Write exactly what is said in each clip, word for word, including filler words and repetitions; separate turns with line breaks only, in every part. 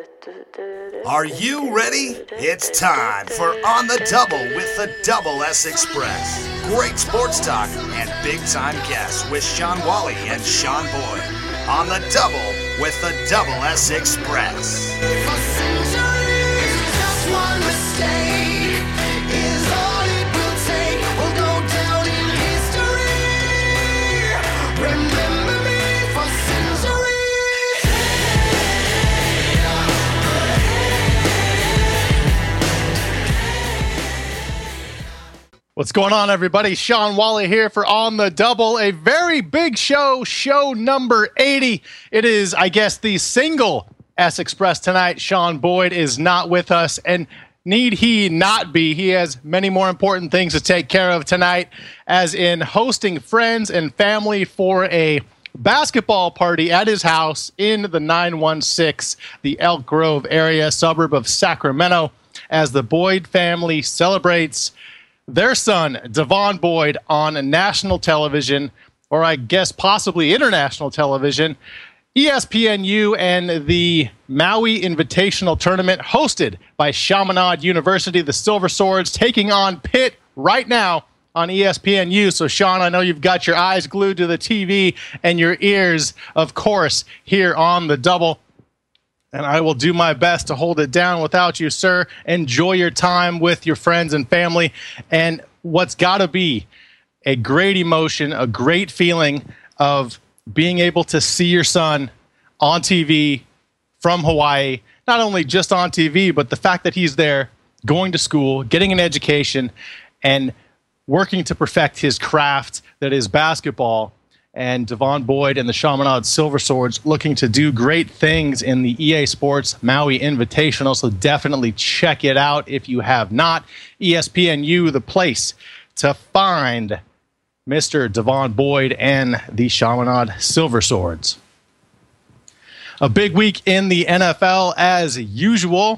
Are you ready? It's time for On the Double with the Double S Express. Great sports talk and big-time guests with Sean Wally and Sean Boyd. On the Double with the Double S Express.
For centuries, just one mistake is all it will take. We'll go down in history. Remember me for centuries.
What's going on, everybody? Sean Wally here for On the Double, a very big show, show number eighty. It is, I guess, the single S Express tonight. Sean Boyd is not with us, and need he not be? He has many more important things to take care of tonight, as in hosting friends and family for a basketball party at his house in the nine one six, the Elk Grove area, suburb of Sacramento, as the Boyd family celebrates their son, Devon Boyd, on national television, or I guess possibly international television. E S P N U and the Maui Invitational Tournament, hosted by Chaminade University, the Silver Swords, taking on Pitt right now on E S P N U. So, Sean, I know you've got your eyes glued to the T V and your ears, of course, here on the Double. And I will do my best to hold it down without you, sir. Enjoy your time with your friends and family. And what's got to be a great emotion, a great feeling of being able to see your son on T V from Hawaii, not only just on T V, but the fact that he's there going to school, getting an education, and working to perfect his craft that is basketball. And Devon Boyd and the Chaminade Silver Swords looking to do great things in the E A Sports Maui Invitational. So definitely check it out if you have not. E S P N U, the place to find Mister Devon Boyd and the Chaminade Silver Swords. A big week in the N F L as usual.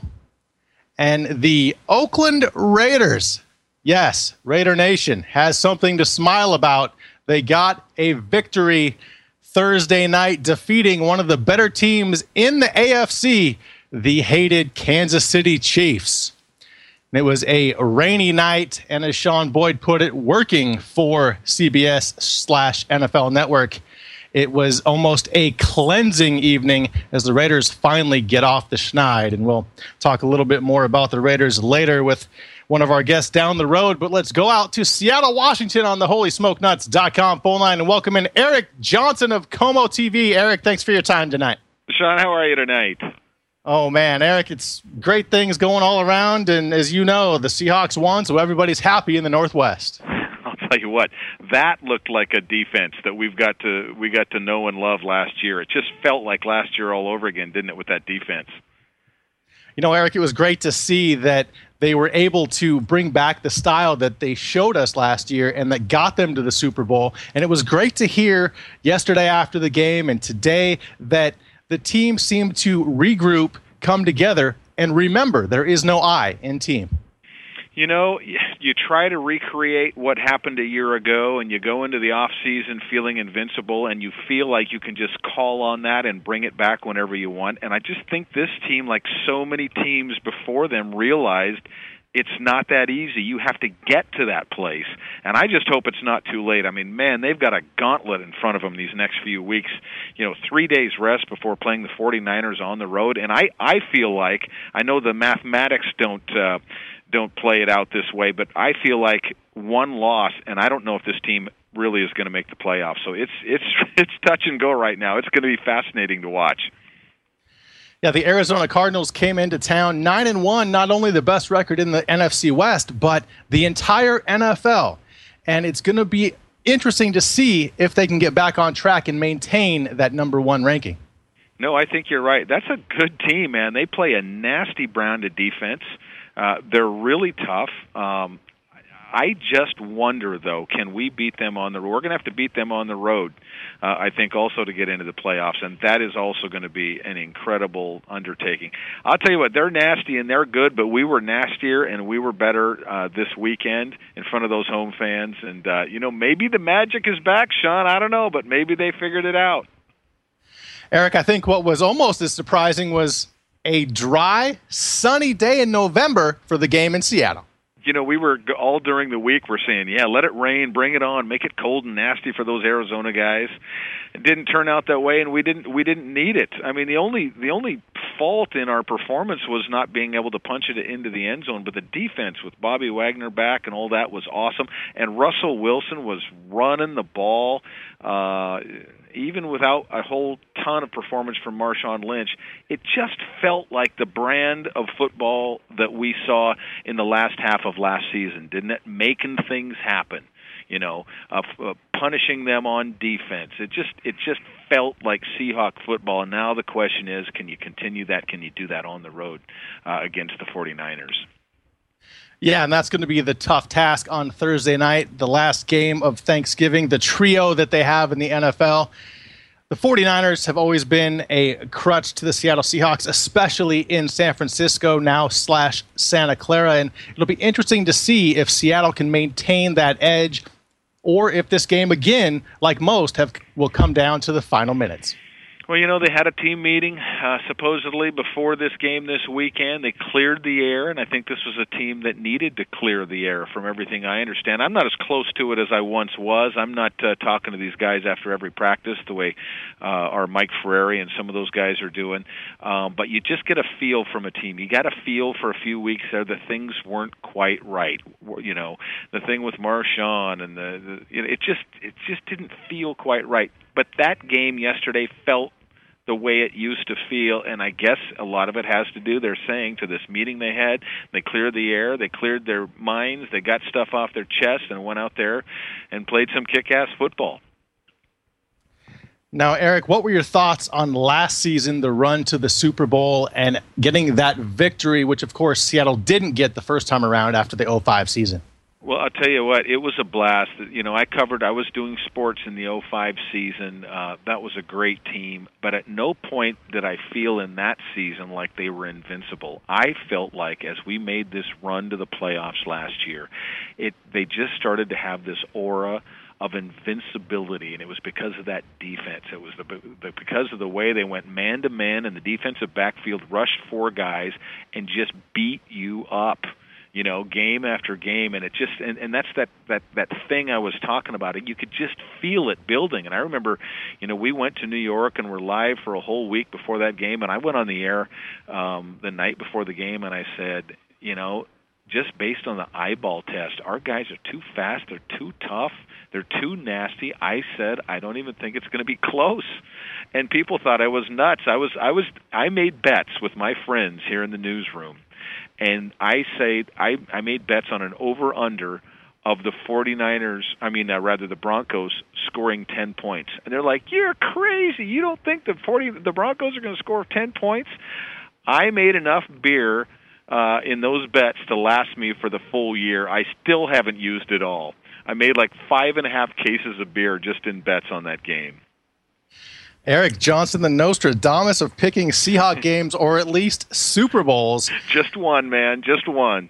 And the Oakland Raiders, yes, Raider Nation, has something to smile about. They got a victory Thursday night, defeating one of the better teams in the A F C, the hated Kansas City Chiefs. And it was a rainy night, and as Sean Boyd put it, working for C B S slash N F L Network, it was almost a cleansing evening as the Raiders finally get off the schneid. And we'll talk a little bit more about the Raiders later with one of our guests down the road, but let's go out to Seattle, Washington on the holy smoke nuts dot com phone line and welcome in Eric Johnson of Como T V. Eric, thanks for your time tonight.
Sean, how are you tonight?
Oh, man, Eric, it's great things going all around, and as you know, the Seahawks won, so everybody's happy in the Northwest.
I'll tell you what, that looked like a defense that we've got to we got to know and love last year. It just felt like last year all over again, didn't it, with that defense?
You know, Eric, it was great to see that they were able to bring back the style that they showed us last year and that got them to the Super Bowl. And it was great to hear yesterday after the game and today that the team seemed to regroup, come together, and remember there is no I in team.
You know, you try to recreate what happened a year ago, and you go into the off season feeling invincible, and you feel like you can just call on that and bring it back whenever you want. And I just think this team, like so many teams before them, realized it's not that easy. You have to get to that place. And I just hope it's not too late. I mean, man, they've got a gauntlet in front of them these next few weeks. You know, three days rest before playing the 49ers on the road. And I, I feel like, I know the mathematics don't uh, don't play it out this way, but I feel like one loss, and I don't know if this team really is going to make the playoffs. So it's it's it's touch and go right now. It's going to be fascinating to watch.
Yeah, the Arizona Cardinals came into town nine and one, not only the best record in the N F C West, but the entire N F L. And it's going to be interesting to see if they can get back on track and maintain that number one ranking.
No, I think you're right. That's a good team, man. They play a nasty brand of defense. Uh, they're really tough. Um, I just wonder, though, can we beat them on the road? We're going to have to beat them on the road, uh, I think, also to get into the playoffs, and that is also going to be an incredible undertaking. I'll tell you what, they're nasty and they're good, but we were nastier and we were better uh, this weekend in front of those home fans. And, uh, you know, maybe the magic is back, Sean. I don't know, but maybe they figured it out.
Eric, I think what was almost as surprising was a dry, sunny day in November for the game in Seattle.
You know, we were all during the week we're saying, yeah, let it rain, bring it on, make it cold and nasty for those Arizona guys. It didn't turn out that way, and we didn't we didn't need it. I mean, the only the only fault in our performance was not being able to punch it into the end zone, but the defense with Bobby Wagner back and all that was awesome, and Russell Wilson was running the ball. Uh, even without a whole ton of performance from Marshawn Lynch, it just felt like the brand of football that we saw in the last half of last season, didn't it? Making things happen, you know, uh, uh, punishing them on defense. It just it just felt like Seahawk football, and now the question is, can you continue that? Can you do that on the road uh, against the forty-niners?
Yeah, and that's going to be the tough task on Thursday night, the last game of Thanksgiving, the trio that they have in the N F L. The forty-niners have always been a crutch to the Seattle Seahawks, especially in San Francisco now slash Santa Clara, and it'll be interesting to see if Seattle can maintain that edge or if this game, again, like most, have will come down to the final minutes.
Well, you know, they had a team meeting uh, supposedly before this game this weekend. They cleared the air, and I think this was a team that needed to clear the air from everything I understand. I'm not as close to it as I once was. I'm not uh, talking to these guys after every practice the way uh, our Mike Ferrari and some of those guys are doing. Um, but you just get a feel from a team. You got a feel for a few weeks there that things weren't quite right. You know, the thing with Marshawn and the, the you know, it just it just didn't feel quite right. But that game yesterday felt the way it used to feel, and I guess a lot of it has to do, they're saying, to this meeting they had. They cleared the air, they cleared their minds, they got stuff off their chest and went out there and played some kick-ass football.
Now, Eric, what were your thoughts on last season, the run to the Super Bowl, and getting that victory, which, of course, Seattle didn't get the first time around after the oh five season?
Well, I'll tell you what, it was a blast. You know, I covered, I was doing sports in the oh five season. Uh, that was a great team. But at no point did I feel in that season like they were invincible. I felt like as we made this run to the playoffs last year, it they just started to have this aura of invincibility, and it was because of that defense. It was the, the because of the way they went man-to-man, and the defensive backfield rushed four guys and just beat you up. You know, game after game, and it just and, and that's that, that, that thing I was talking about. You could just feel it building. And I remember, you know, we went to New York and were live for a whole week before that game, and I went on the air um, the night before the game, and I said, you know, just based on the eyeball test, our guys are too fast, they're too tough, they're too nasty. I said, I don't even think it's going to be close. And people thought I was nuts. I was, I was, I made bets with my friends here in the newsroom. And I say I, I made bets on an over-under of the forty-niners, I mean, uh, rather the Broncos, scoring ten points. And they're like, you're crazy. You don't think the forty the Broncos are going to score ten points? I made enough beer uh, in those bets to last me for the full year. I still haven't used it all. I made like five and a half cases of beer just in bets on that game.
Eric Johnson, the Nostradamus of picking Seahawk games or at least Super Bowls.
Just one, man. Just one.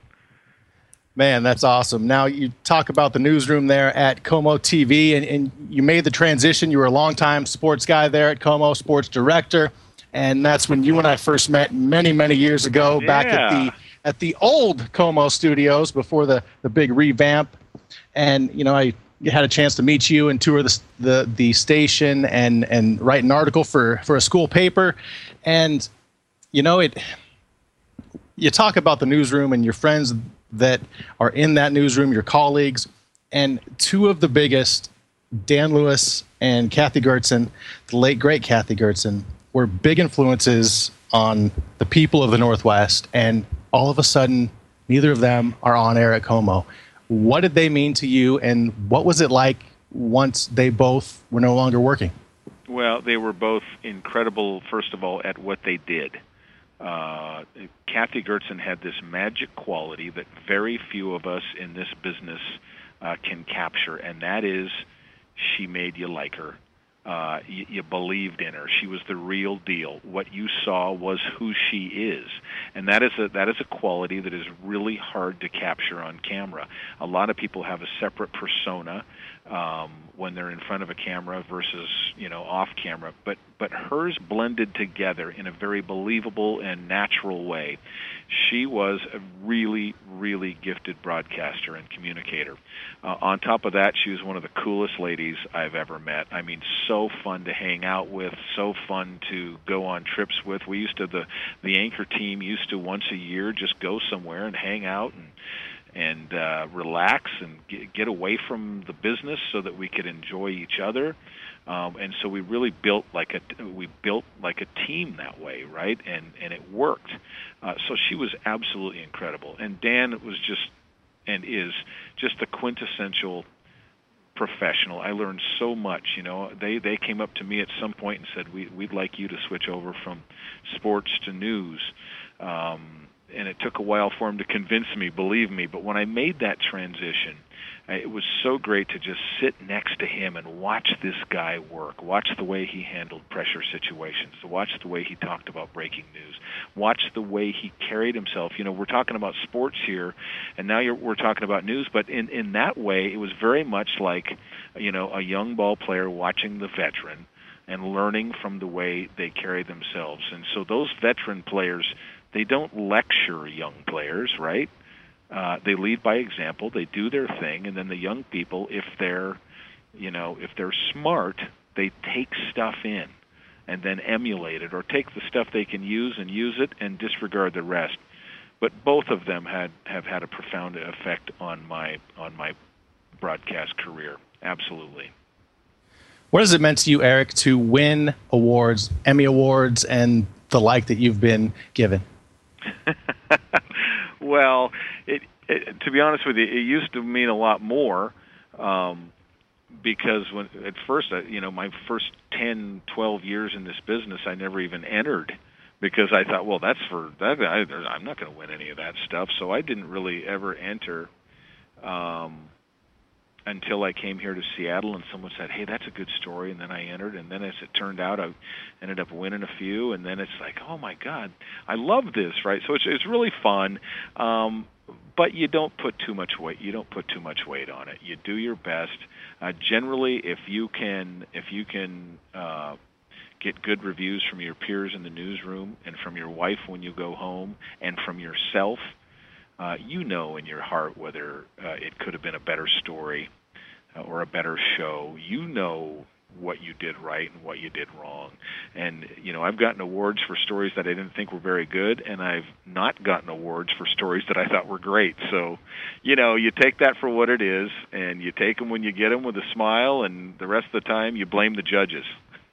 Man, that's awesome. Now, you talk about the newsroom there at KOMO T V, and, and you made the transition. You were a longtime sports guy there at KOMO, sports director, and that's when you and I first met many, many years ago
yeah.
back at the at the old KOMO studios before the, the big revamp. And, you know, I had a chance to meet you and tour the the, the station and, and write an article for, for a school paper. And, you know, it you talk about the newsroom and your friends that are in that newsroom, your colleagues, and two of the biggest, Dan Lewis and Kathy Gertzen, the late, great Kathy Gertzen, were big influences on the people of the Northwest, and all of a sudden, neither of them are on air at KOMO. What did they mean to you, and what was it like once they both were no longer working?
Well, they were both incredible, first of all, at what they did. Uh, Kathy Gertzen had this magic quality that very few of us in this business uh, can capture, and that is she made you like her. Uh, you, you believed in her. She was the real deal. What you saw was who she is, and that is a that is a quality that is really hard to capture on camera. A lot of people have a separate persona. um, when they're in front of a camera versus, you know, off camera. But but hers blended together in a very believable and natural way. She was a really, really gifted broadcaster and communicator. Uh, on top of that, she was one of the coolest ladies I've ever met. I mean, so fun to hang out with, so fun to go on trips with. We used to, the, the anchor team used to once a year just go somewhere and hang out and and uh, relax and get, get away from the business so that we could enjoy each other. Um, and so we really built like a we built like a team that way, right? And and it worked. Uh, so she was absolutely incredible. And Dan was just and is just the quintessential professional. I learned so much. You know, they they came up to me at some point and said, we we'd like you to switch over from sports to news. Um, and it took a while for him to convince me, believe me. But when I made that transition, it was so great to just sit next to him and watch this guy work, watch the way he handled pressure situations, watch the way he talked about breaking news, watch the way he carried himself. You know, we're talking about sports here, and now you're, we're talking about news, but in, in that way, it was very much like, you know, a young ball player watching the veteran and learning from the way they carry themselves. And so those veteran players, they don't lecture young players, right? Uh, they lead by example. They do their thing, and then the young people, if they're, you know, if they're smart, they take stuff in and then emulate it, or take the stuff they can use and use it and disregard the rest. But both of them had have had a profound effect on my on my broadcast career. Absolutely.
What has it meant to you, Eric, to win awards, Emmy Awards, and the like that you've been given?
Well, it, it, to be honest with you, it used to mean a lot more, um, because when at first, I, you know, my first ten, twelve years in this business, I never even entered, because I thought, well, that's for that. I, I'm not going to win any of that stuff, so I didn't really ever enter. Um, until I came here to Seattle and someone said, hey, that's a good story, and then I entered, and then as it turned out, I ended up winning a few, and then it's like, oh, my God, I love this, right? So it's it's really fun, um, but you don't put too much weight. You don't put too much weight on it. You do your best. Uh, generally, if you can, if you can uh, get good reviews from your peers in the newsroom and from your wife when you go home and from yourself, Uh, you know in your heart whether uh, it could have been a better story uh, or a better show. You know what you did right and what you did wrong. And, you know, I've gotten awards for stories that I didn't think were very good, and I've not gotten awards for stories that I thought were great. So, you know, you take that for what it is, and you take them when you get them with a smile, and the rest of the time you blame the judges.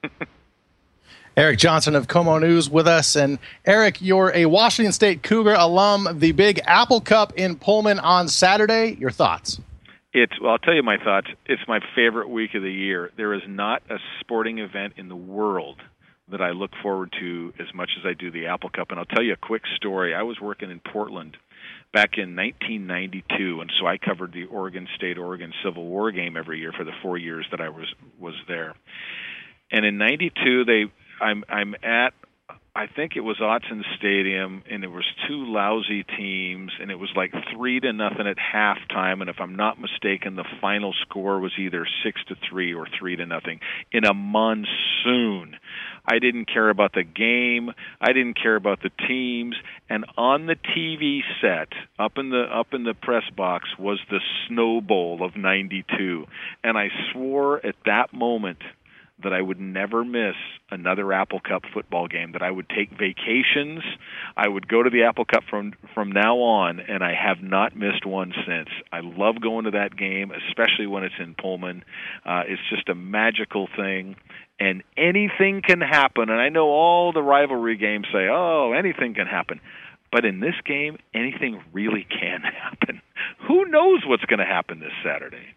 Eric Johnson of KOMO News with us. And Eric, you're a Washington State Cougar alum. The Big Apple Cup in Pullman on Saturday. Your thoughts?
It's well, I'll tell you my thoughts. It's my favorite week of the year. There is not a sporting event in the world that I look forward to as much as I do the Apple Cup. And I'll tell you a quick story. I was working in Portland back in nineteen ninety-two, and so I covered the Oregon State-Oregon Civil War game every year for the four years that I was was there. And in ninety-two, they I'm I'm at, I think it was Autzen Stadium, and there was two lousy teams, and it was like three to nothing at halftime, and if I'm not mistaken, the final score was either six to three or three to nothing in a monsoon. I didn't care about the game. I didn't care about the teams. And on the T V set, up in the up in the press box, was the Snow Bowl of ninety-two, and I swore at that moment that I would never miss another Apple Cup football game, that I would take vacations. I would go to the Apple Cup from from now on, and I have not missed one since. I love going to that game, especially when it's in Pullman. Uh, it's just a magical thing, and anything can happen. And I know all the rivalry games say, oh, anything can happen. But in this game, anything really can happen. Who knows what's going to happen this Saturday?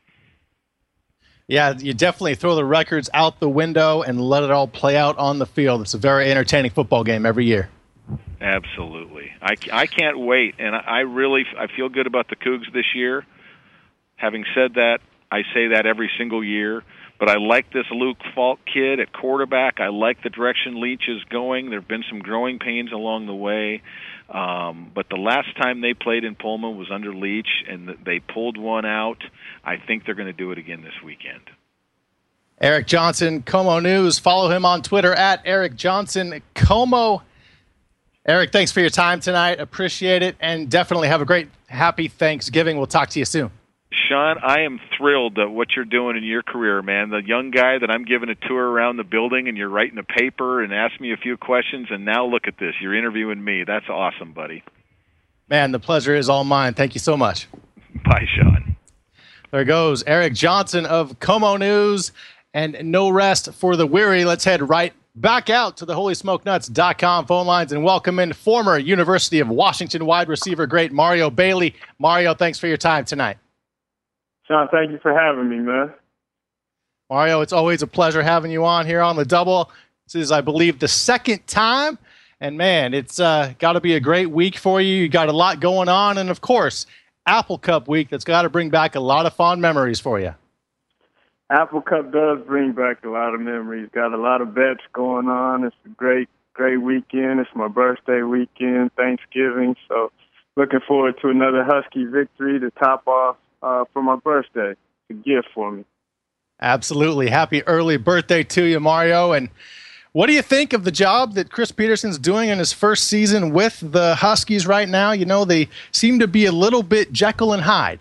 Yeah, you definitely throw the records out the window and let it all play out on the field. It's a very entertaining football game every year.
Absolutely. I, I can't wait, and I really I feel good about the Cougs this year. Having said that, I say that every single year, But I like this Luke Falk kid at quarterback. I like the direction Leach is going. There have been some growing pains along the way. Um, but the last time they played in Pullman was under Leach, and they pulled one out. I think they're going to do it again this weekend.
Eric Johnson, Como News. Follow him on Twitter at Eric Johnson Como. Eric, thanks for your time tonight. Appreciate it, and definitely have a great, happy Thanksgiving. We'll talk to you soon.
Sean, I am thrilled at what you're doing in your career, man. The young guy that I'm giving a tour around the building, and you're writing a paper and asking me a few questions, and now look at this. You're interviewing me. That's awesome, buddy.
Man, the pleasure is all mine. Thank you so much.
Bye, Sean.
There goes Eric Johnson of Como News, and no rest for the weary. Let's head right back out to the holy smoke nuts dot com phone lines and welcome in former University of Washington wide receiver great Mario Bailey. Mario, thanks for your time tonight.
Sean, thank you for having me, man.
Mario, it's always a pleasure having you on here on the Double. This is, I believe, the second time. And, man, it's uh, got to be a great week for you. You got a lot going on. And, of course, Apple Cup week that's got to bring back a lot of fond memories for you.
Apple Cup does bring back a lot of memories. Got a lot of bets going on. It's a great, great weekend. It's my birthday weekend, Thanksgiving. So looking forward to another Husky victory to top off uh, for my birthday. It's a gift for me.
Absolutely. Happy early birthday to you, Mario. And what do you think of the job that Chris Peterson's doing in his first season with the Huskies right now? You know, they seem to be a little bit Jekyll and Hyde.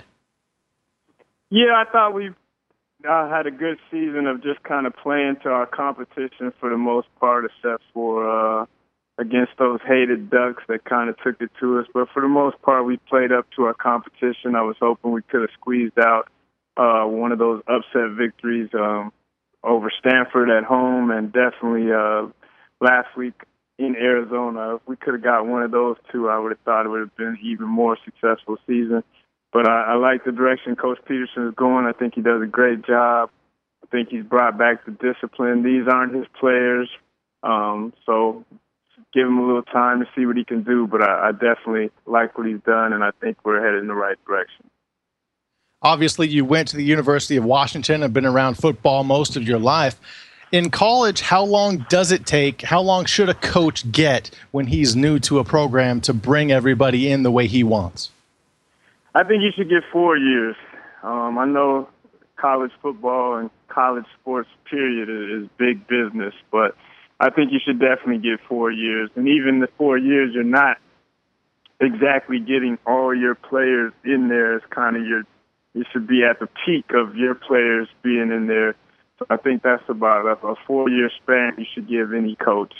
Yeah, I thought we uh, had a good season of just kind of playing to our competition for the most part, except for uh, against those hated Ducks that kind of took it to us. But for the most part, we played up to our competition. I was hoping we could have squeezed out uh, one of those upset victories um, over Stanford at home, and definitely uh, last week in Arizona. If we could have got one of those two, I would have thought it would have been an even more successful season. But I, I like the direction Coach Peterson is going. I think he does a great job. I think he's brought back the discipline. These aren't his players, um, so give him a little time to see what he can do. But I, I definitely like what he's done, and I think we're headed in the right direction.
Obviously, you went to the University of Washington and been around football most of your life. In college, how long does it take, how long should a coach get when he's new to a program to bring everybody in the way he wants?
I think you should get four years. Um, I know college football and college sports, period, is big business, but I think you should definitely get four years. And even the four years, you're not exactly getting all your players in there. It's kind of your, you should be at the peak of your players being in there. So I think that's about a, a four-year span you should give any coach.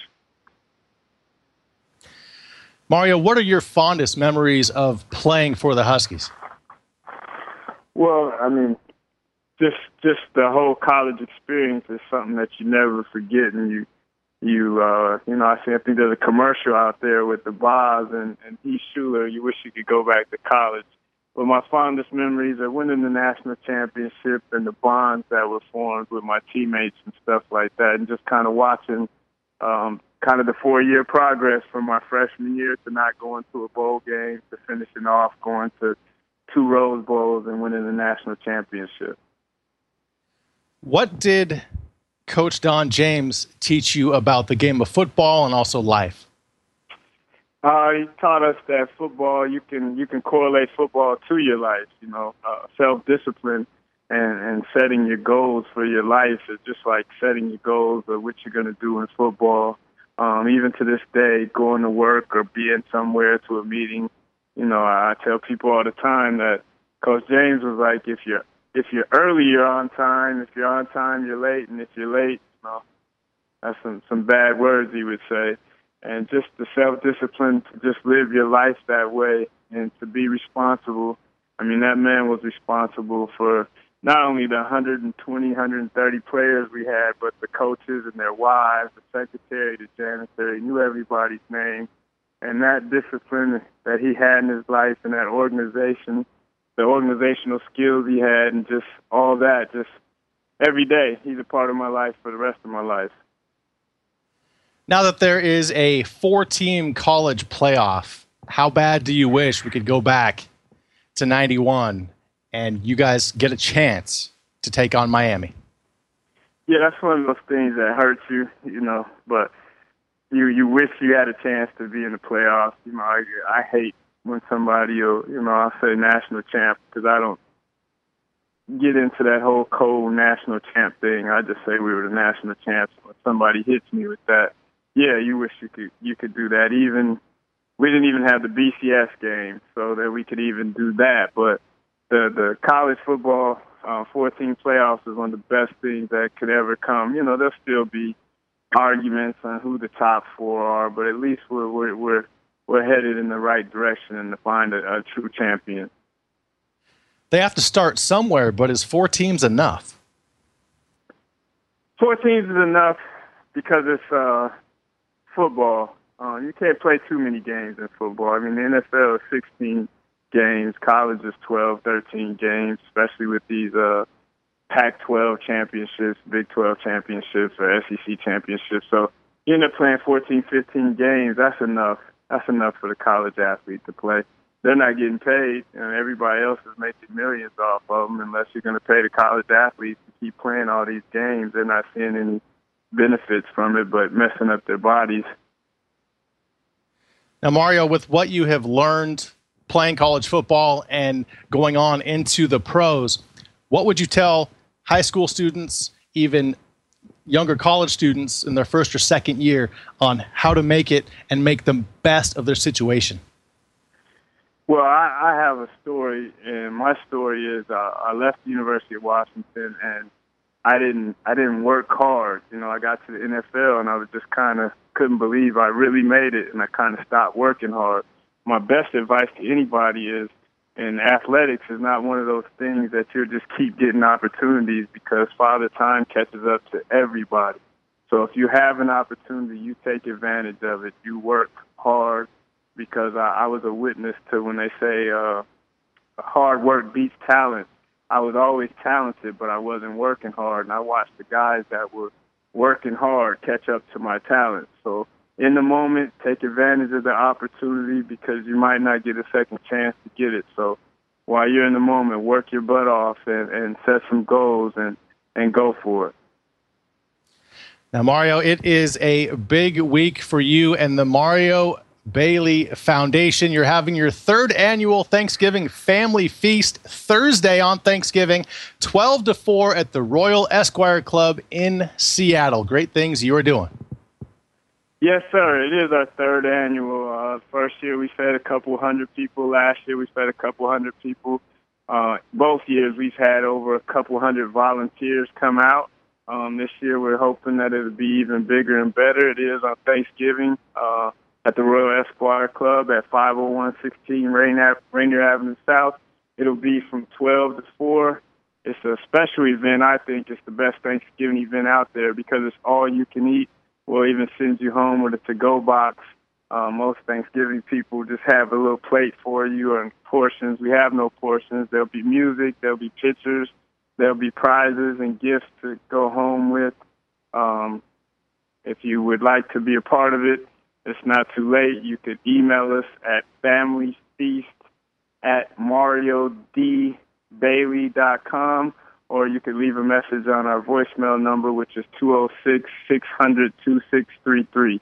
Mario, what are your fondest memories of playing for the Huskies?
Well, I mean, just just the whole college experience is something that you never forget. And you, you, uh, you know, I think, I think there's a commercial out there with the Boz and, and Heath Schuler. You wish you could go back to college. But my fondest memories are winning the national championship and the bonds that were formed with my teammates and stuff like that, and just kind of watching um, kind of the four-year progress from my freshman year to not going to a bowl game to finishing off going to two Rose Bowls and winning the national championship.
What did Coach Don James teach you about the game of football and also life?
Uh, he taught us that football, you can you can correlate football to your life, you know, uh, self-discipline and, and setting your goals for your life is just like setting your goals of what you're going to do in football. Um, even to this day, going to work or being somewhere to a meeting, you know, I tell people all the time that Coach James was like, if you're if you're early, you're on time. If you're on time, you're late. And if you're late, you know, that's some, some bad words he would say. And just the self-discipline to just live your life that way and to be responsible. I mean, that man was responsible for not only the one hundred twenty, one hundred thirty players we had, but the coaches and their wives, the secretary, the janitor. He knew everybody's name. And that discipline that he had in his life and that organization, the organizational skills he had and just all that, just every day, he's a part of my life for the rest of my life.
Now that there is a four-team college playoff, how bad do you wish we could go back to ninety-one and you guys get a chance to take on Miami?
Yeah, that's one of those things that hurt you, you know, but you you wish you had a chance to be in the playoffs. You know, I, I hate when somebody will, you know, I'll say national champ because I don't get into that whole cold national champ thing. I just say we were the national champs. When somebody hits me with that, yeah, you wish you could you could do that. Even we didn't even have the B C S game so that we could even do that. But the the college football uh, fourteen playoffs is one of the best things that could ever come. You know, there'll still be arguments on who the top four are, but at least we're we're we're, we're headed in the right direction and to find a, a true champion.
They have to start somewhere, but is four teams enough?
Four teams is enough because it's uh, football. Uh, you can't play too many games in football. I mean, the N F L is sixteen games. College is twelve, thirteen games, especially with these uh, Pac twelve championships, Big twelve championships, or S E C championships. So you end up playing fourteen, fifteen games. That's enough. That's enough for the college athlete to play. They're not getting paid, and everybody else is making millions off of them. Unless you're going to pay the college athletes to keep playing all these games, they're not seeing any benefits from it, but messing up their bodies.
Now, Mario, with what you have learned playing college football and going on into the pros, what would you tell high school students, even younger college students in their first or second year, on how to make it and make the best of their situation?
Well, I, I have a story, and my story is uh, I left the University of Washington, and I didn't I didn't work hard. You know, I got to the N F L, and I was just kind of couldn't believe I really made it, and I kind of stopped working hard. My best advice to anybody is, in athletics, is not one of those things that you'll just keep getting opportunities because Father Time catches up to everybody. So if you have an opportunity, you take advantage of it. You work hard. Because I, I was a witness to when they say uh, hard work beats talent. I was always talented, but I wasn't working hard. And I watched the guys that were working hard catch up to my talent. So in the moment, take advantage of the opportunity because you might not get a second chance to get it. So while you're in the moment, work your butt off and, and set some goals and, and go for it.
Now, Mario, it is a big week for you and the Mario Bailey Foundation. You're having your third annual Thanksgiving Family Feast Thursday on Thanksgiving, twelve to four at the Royal Esquire Club in Seattle. Great things you are doing.
Yes, sir. It is our third annual. Uh, first year we fed a couple hundred people. Last year we fed a couple hundred people. Uh, both years we've had over a couple hundred volunteers come out. Um, this year we're hoping that it'll be even bigger and better. It is on Thanksgiving. Uh, at the Royal Esquire Club at five oh one sixteen Rainier Avenue South. It'll be from twelve to four. It's a special event. I think it's the best Thanksgiving event out there because it's all you can eat. We'll even send you home with a to-go box. Uh, most Thanksgiving people just have a little plate for you and portions. We have no portions. There'll be music. There'll be pictures. There'll be prizes and gifts to go home with. Um, if you would like to be a part of it, it's not too late. You could email us at familyfeast at mario d bailey dot com, or you could leave a message on our voicemail number, which is two oh six, six hundred, two six three three.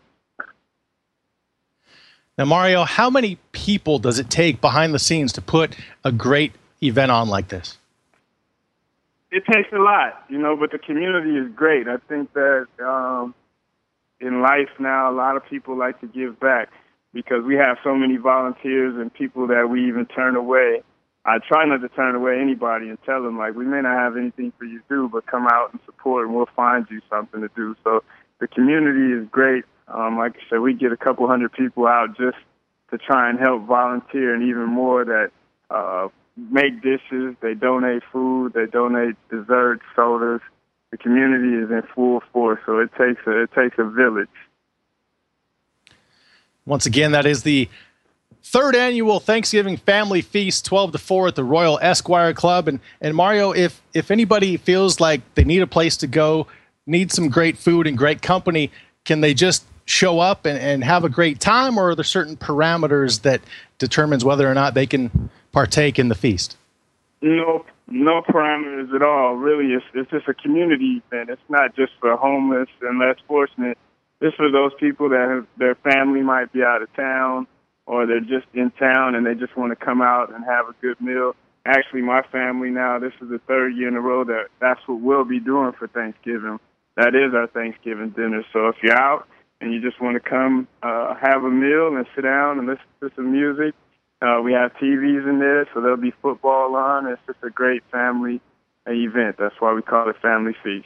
Now, Mario, how many people does it take behind the scenes to put a great event on like this?
It takes a lot, you know, but the community is great. I think that um, in life now, a lot of people like to give back because we have so many volunteers and people that we even turn away. I try not to turn away anybody and tell them, like, we may not have anything for you to do, but come out and support and we'll find you something to do. So the community is great. Um, like I said, we get a couple hundred people out just to try and help volunteer, and even more that uh, make dishes, they donate food, they donate desserts, sodas. The community is in full force, so it takes a, it takes a village.
Once again, that is the third annual Thanksgiving Family Feast, twelve to four at the Royal Esquire Club. And, and Mario, if, if anybody feels like they need a place to go, need some great food and great company, can they just show up and, and have a great time, or are there certain parameters that determines whether or not they can partake in the feast?
No no parameters at all. Really, it's it's just a community event. It's not just for homeless and less fortunate. It's for those people that have, their family might be out of town, or they're just in town and they just want to come out and have a good meal. Actually, my family now, this is the third year in a row that that's what we'll be doing for Thanksgiving. That is our Thanksgiving dinner. So if you're out and you just want to come uh, have a meal and sit down and listen to some music, uh, we have T Vs in there, so there'll be football on. It's just a great family event. That's why we call it Family Feast.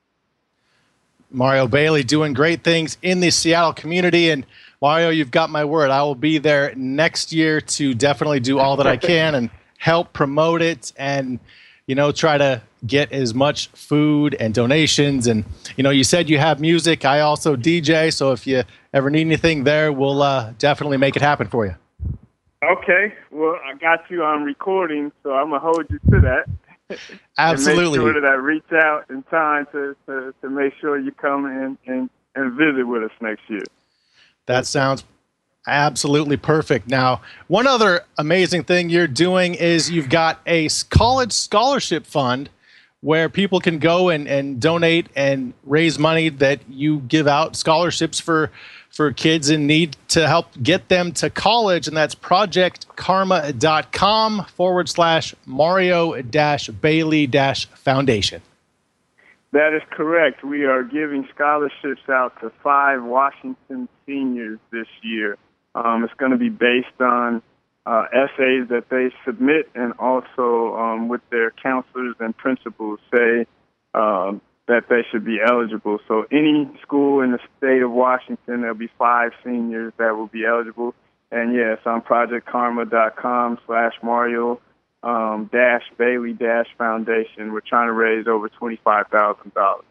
Mario Bailey doing great things in the Seattle community. And Mario, you've got my word. I will be there next year to definitely do all that I can and help promote it and, you know, try to get as much food and donations. And, you know, you said you have music. I also D J. So if you ever need anything there, we'll uh, definitely make it happen for you.
Okay. Well, I got you on recording, so I'm going to hold you to that.
Absolutely.
And make sure that I reach out in time to, to, to make sure you come in and, and visit with us next year.
That sounds absolutely perfect. Now, one other amazing thing you're doing is you've got a college scholarship fund where people can go and, and donate and raise money that you give out, scholarships for for kids in need to help get them to college, and that's projectkarma.com forward slash Mario dash Bailey dash Foundation.
That is correct. We are giving scholarships out to five Washington seniors this year. Um, it's going to be based on uh, essays that they submit, and also um, with their counselors and principals say uh, that they should be eligible. So any school in the state of Washington, there'll be five seniors that will be eligible. And yes, on projectkarma.com slash Mario um, dash Bailey dash Foundation, we're trying to raise over twenty-five thousand dollars.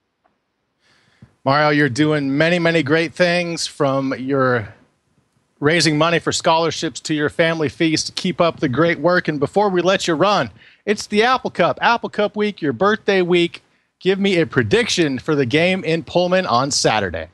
Mario, you're doing many, many great things, from your raising money for scholarships to your family feast. Keep up the great work. And before we let you run, it's the Apple Cup. Apple Cup week, your birthday week. Give me a prediction for the game in Pullman on Saturday.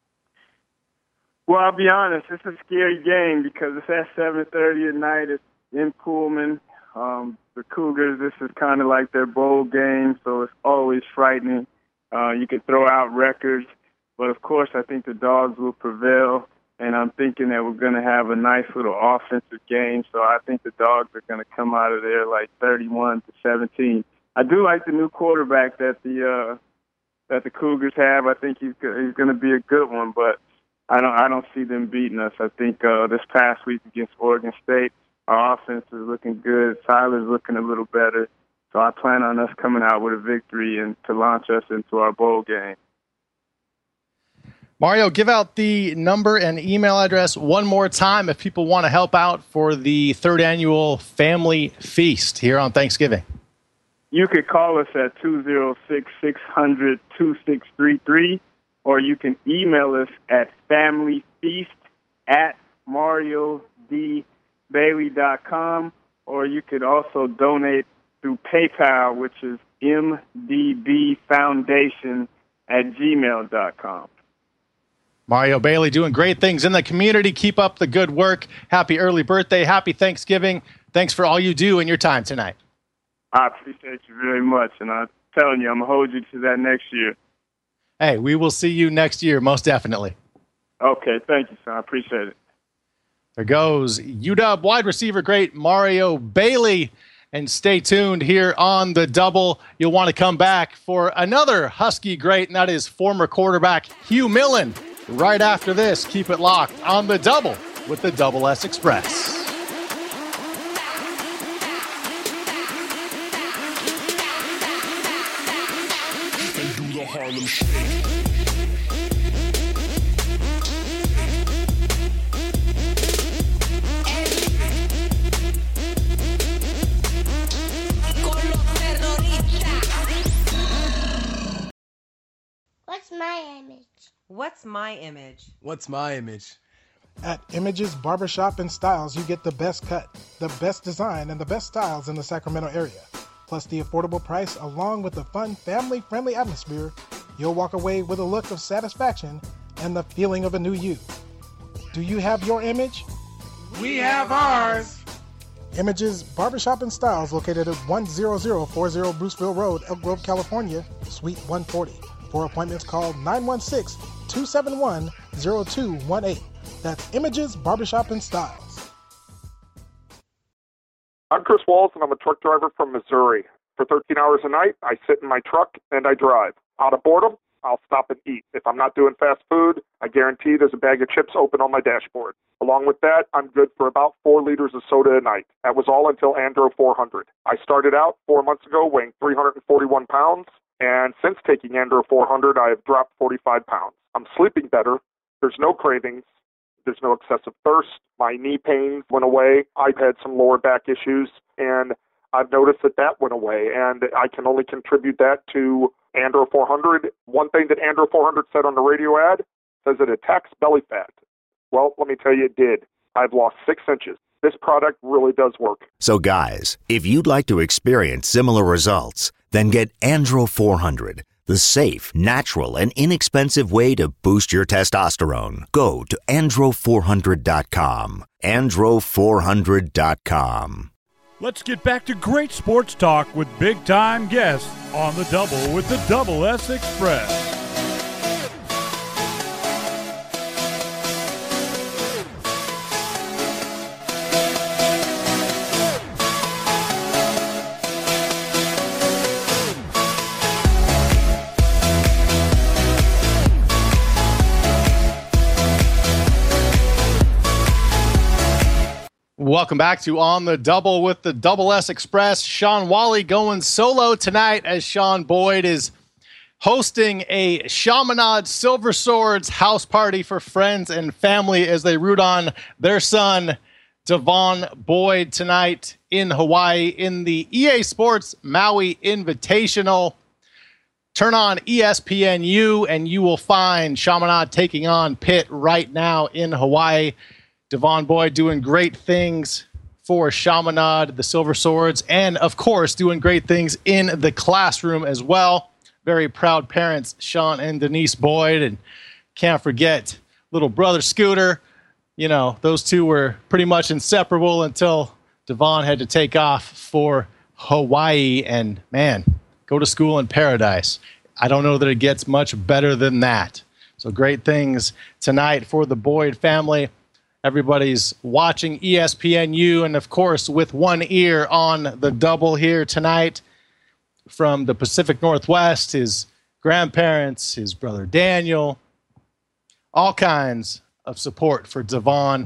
Well, I'll be honest, it's a scary game because it's at seven thirty at night. It's in Pullman. Um, the Cougars, this is kind of like their bowl game, so it's always frightening. Uh, you can throw out records, but of course I think the Dogs will prevail, and I'm thinking that we're going to have a nice little offensive game, so I think the Dogs are going to come out of there like thirty-one to seventeen. I do like the new quarterback that the uh, that the Cougars have. I think he's go- he's going to be a good one, but I don't I don't see them beating us. I think uh, this past week against Oregon State, our offense is looking good. Tyler's looking a little better, so I plan on us coming out with a victory and to launch us into our bowl game.
Mario, give out the number and email address one more time if people want to help out for the third annual Family Feast here on Thanksgiving.
You could call us at two oh six, six hundred, two six three three, or you can email us at familyfeast at mario d bailey dot com, or you could also donate through PayPal, which is m d b foundation at gmail dot com.
Mario Bailey doing great things in the community. Keep up the good work. Happy early birthday. Happy Thanksgiving. Thanks for all you do and your time tonight.
I appreciate you very much, and I'm telling you, I'm going to hold you to that next year.
Hey, we will see you next year, most definitely.
Okay, thank you, son. I appreciate it.
There goes U W wide receiver great Mario Bailey. And stay tuned here on the Double. You'll want to come back for another Husky great, and that is former quarterback Hugh Millen. Right after this, keep it locked on the Double with the Double S Express.
Harlem Shake.
What's my image?
What's my image?
What's my image?
At Images Barbershop and Styles, you get the best cut, the best design, and the best styles in the Sacramento area. Plus the affordable price, along with the fun, family-friendly atmosphere, you'll walk away with a look of satisfaction and the feeling of a new you. Do you have your image?
We have ours.
Images Barbershop and Styles, located at one thousand forty Bruceville Road, Elk Grove, California, Suite one forty. For appointments, call nine one six, two seven one, zero two one eight. That's Images Barbershop and Styles.
I'm Chris Walls, and I'm a truck driver from Missouri. For thirteen hours a night, I sit in my truck and I drive. Out of boredom, I'll stop and eat. If I'm not doing fast food, I guarantee there's a bag of chips open on my dashboard. Along with that, I'm good for about four liters of soda a night. That was all until Andro four hundred. I started out four months ago weighing three hundred forty-one pounds, and since taking Andro four hundred, I have dropped forty-five pounds. I'm sleeping better. There's no cravings. There's no excessive thirst. My knee pains went away. I've had some lower back issues, and I've noticed that that went away, and I can only contribute that to Andro four hundred. One thing that Andro four hundred said on the radio ad says it attacks belly fat. Well, let me tell you, it did. I've lost six inches. This product really does work.
So guys, if you'd like to experience similar results, then get Andro four hundred, the safe, natural, and inexpensive way to boost your testosterone. Go to andro four hundred dot com. andro four hundred dot com.
Let's get back to great sports talk with big-time guests on the Double with the Double S Express.
Welcome back to On the Double with the Double S Express. Sean Wally going solo tonight as Sean Boyd is hosting a Chaminade Silver Swords house party for friends and family as they root on their son, Devon Boyd, tonight in Hawaii in the E A Sports Maui Invitational. Turn on E S P N U and you will find Chaminade taking on Pitt right now in Hawaii. Devon Boyd doing great things for Chaminade, the Silver Swords, and, of course, doing great things in the classroom as well. Very proud parents, Sean and Denise Boyd, and can't forget little brother Scooter. You know, those two were pretty much inseparable until Devon had to take off for Hawaii, and, man, go to school in paradise. I don't know that it gets much better than that. So great things tonight for the Boyd family. Everybody's watching E S P N U, and of course, with one ear on the Double here tonight from the Pacific Northwest, his grandparents, his brother Daniel, all kinds of support for Devon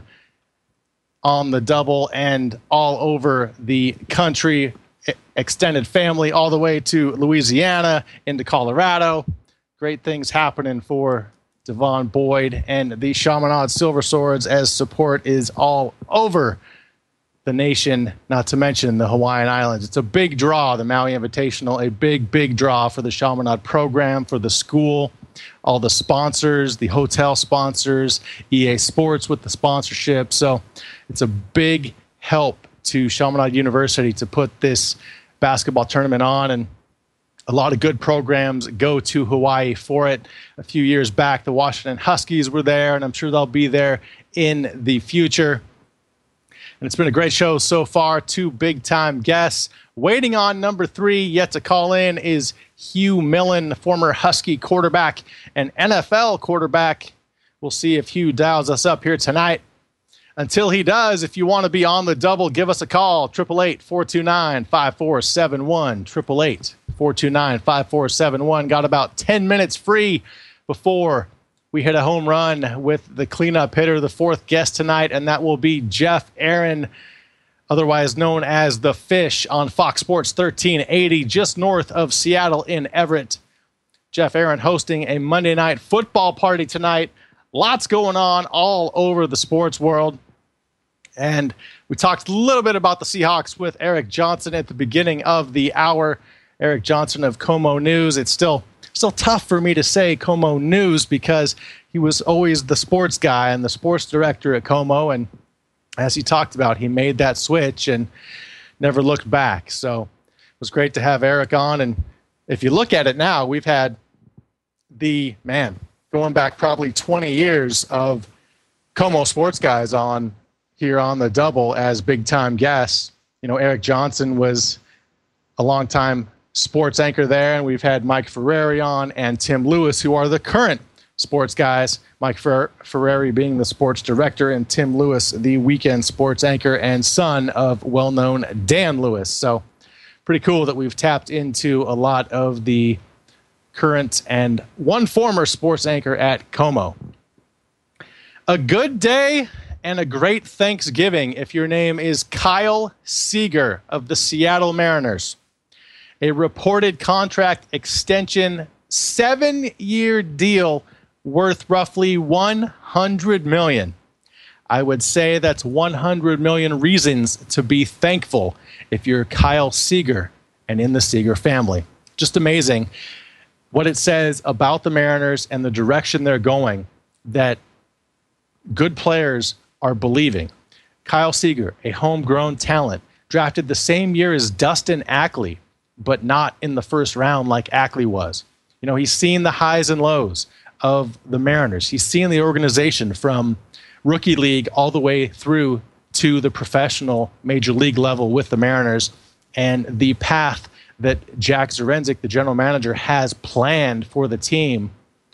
on the Double and all over the country, extended family all the way to Louisiana, into Colorado. Great things happening for Devon Boyd and the Chaminade Silver Swords as support is all over the nation, not to mention the Hawaiian Islands. It's a big draw, the Maui Invitational, a big, big draw for the Chaminade program, for the school, all the sponsors, the hotel sponsors, E A Sports with the sponsorship. So it's a big help to Chaminade University to put this basketball tournament on, and a lot of good programs go to Hawaii for it. A few years back, the Washington Huskies were there, and I'm sure they'll be there in the future. And it's been a great show so far. Two big-time guests. Waiting on number three, yet to call in, is Hugh Millen, former Husky quarterback and N F L quarterback. We'll see if Hugh dials us up here tonight. Until he does, if you want to be on the Double, give us a call, eight eight eight, four two nine, five four seven one, eight eight eight, four two nine, five four seven one. Got about ten minutes free before we hit a home run with the cleanup hitter, the fourth guest tonight, and that will be Jeff Aaron, otherwise known as The Fish, on Fox Sports thirteen eighty, just north of Seattle in Everett. Jeff Aaron hosting a Monday night football party tonight. Lots going on all over the sports world. And we talked a little bit about the Seahawks with Eric Johnson at the beginning of the hour. Eric Johnson of Como News. It's still still tough for me to say Como News because he was always the sports guy and the sports director at Como. And as he talked about, he made that switch and never looked back. So it was great to have Eric on. And if you look at it now, we've had the, man, going back probably twenty years of Como sports guys on here on the Double as big-time guests. You know, Eric Johnson was a longtime sports anchor there, and we've had Mike Ferrari on and Tim Lewis, who are the current sports guys. Mike Fer- Ferrari being the sports director, and Tim Lewis, the weekend sports anchor and son of well-known Dan Lewis. So pretty cool that we've tapped into a lot of the current and one former sports anchor at Como. A good day and a great Thanksgiving if your name is Kyle Seager of the Seattle Mariners. A reported contract extension, seven-year deal worth roughly one hundred million dollars. I would say that's one hundred million reasons to be thankful if you're Kyle Seager and in the Seager family. Just amazing what it says about the Mariners and the direction they're going, that good players are believing. Kyle Seager, a homegrown talent, drafted the same year as Dustin Ackley, but not in the first round like Ackley was. You know, he's seen the highs and lows of the Mariners. He's seen the organization from rookie league all the way through to the professional major league level with the Mariners, and the path that Jack Zduriencik, the general manager, has planned for the team.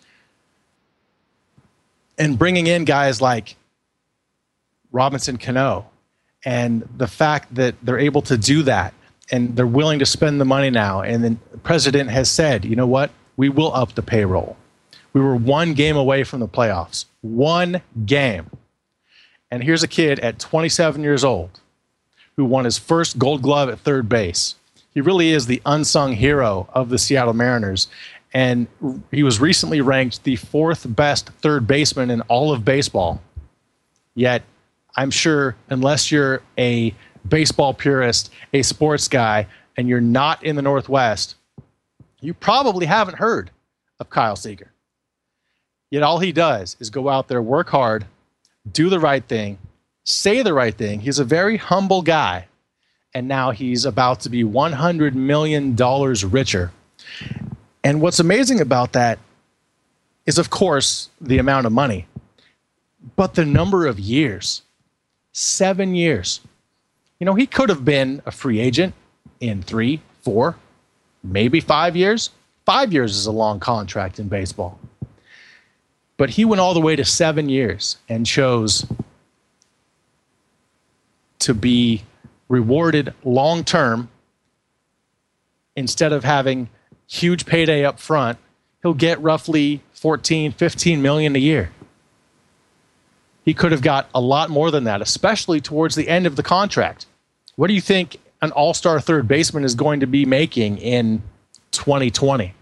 And bringing in guys like Robinson Cano, and the fact that they're able to do that, and they're willing to spend the money now. And then the president has said, you know what? We will up the payroll. We were one game away from the playoffs. One game. And here's a kid at twenty-seven years old who won his first Gold Glove at third base. He really is the unsung hero of the Seattle Mariners. And he was recently ranked the fourth best third baseman in all of baseball. Yet, I'm sure unless you're a baseball purist, a sports guy, and you're not in the Northwest, you probably haven't heard of Kyle Seager. Yet all he does is go out there, work hard, do the right thing, say the right thing. He's a very humble guy, and now he's about to be one hundred million dollars richer. And what's amazing about that is, of course, the amount of money, but the number of years. Seven years. You know, he could have been a free agent in three, four, maybe five years. Five years is a long contract in baseball. But he went all the way to seven years and chose to be rewarded long-term. Instead of having huge payday up front, he'll get roughly fourteen, fifteen million a year. He could have got a lot more than that, especially towards the end of the contract. What do you think an all-star third baseman is going to be making in twenty twenty?